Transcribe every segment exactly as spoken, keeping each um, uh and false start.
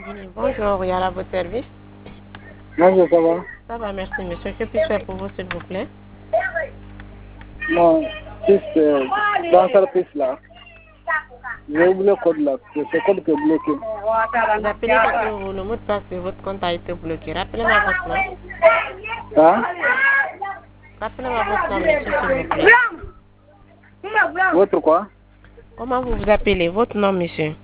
Guinée. Bonjour, Yara, votre service. Bonjour, ça va? Ça va, merci, monsieur. Que puis-je faire pour vous, s'il vous plaît? Non, piste, euh, dans cette piste-là, j'ai oublié le code là, c'est ce code qui est bloqué. Vous appelez parce que le mot de passe de votre compte a été bloqué. Rappelez-moi votre nom. Hein? Rappelez-moi votre nom, monsieur, s'il vous plaît. Votre quoi? Comment vous vous appelez? Votre nom, monsieur?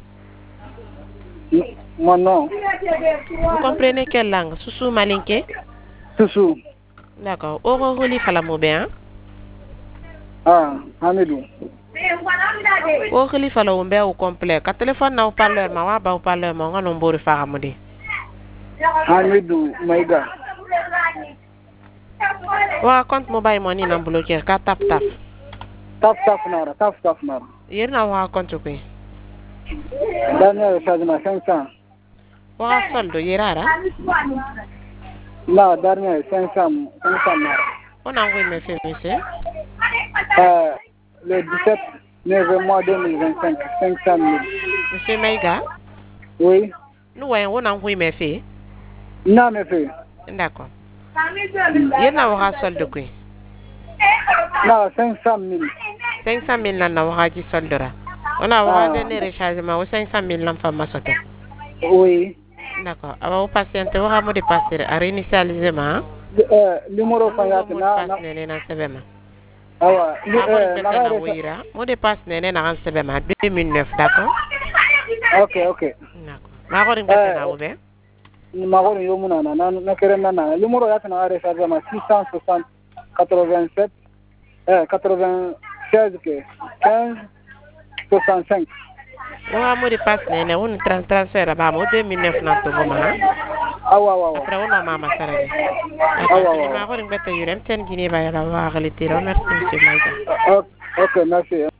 Mon nom? Vous comprenez quelle langue? Soussou Malinké? Soussou. D'accord. Oro Roli Falamobe, hein? Ah, Hamidou. Oro Roli Falamobe au complet. Quand téléphone na au parleur, ma wa ba au parleur, ma wa nombori faramode. Hamidou Maïga. Wa compte mobile money na bloqué. Ka tap tap. Tap tap nara, tap tap nara. Yer na wa compte ko. Dernier chargement cinq cents. Wa soldo yerara. Là, dernier cinq cents, cinq cents nara. On a envoyé mes faits, monsieur. Euh, le dix-sept neuf mois deux mille vingt-cinq, cinq cent mille. Monsieur Maïga? Oui. Nous voyons, on a envoyé mes faits. Non, mes faits. D'accord. Yer na wa soldo ko. Non, cinq cent mille. cinq cent mille na wa ji soldora. On a wa donné rechargement au cinq cent mille l'enfant masote. Oui. D'accord. Alors, patiente, vous avez de passer à réinitialiser ma. Euh, numéro fayat na na nene na sebema. Awa, euh, na wira. Mot de passe nene na sebema deux mille neuf, d'accord? OK, OK. D'accord. Ma ko ringbe na obe. Ma ko yo muna na na na kere na na. Numéro ya na recharge ma six cent soixante quatre-vingt-sept euh quatre-vingt-seize que quinze soixante-cinq. Wa mot de passe nene on transfert ba mo deux mille neuf na to ma. Awa awa. Après on a mama sarade. Awa awa. Ma ko ringbe te yurem ten Guinée ba ya la wa reality. Merci monsieur Maïga. OK, merci.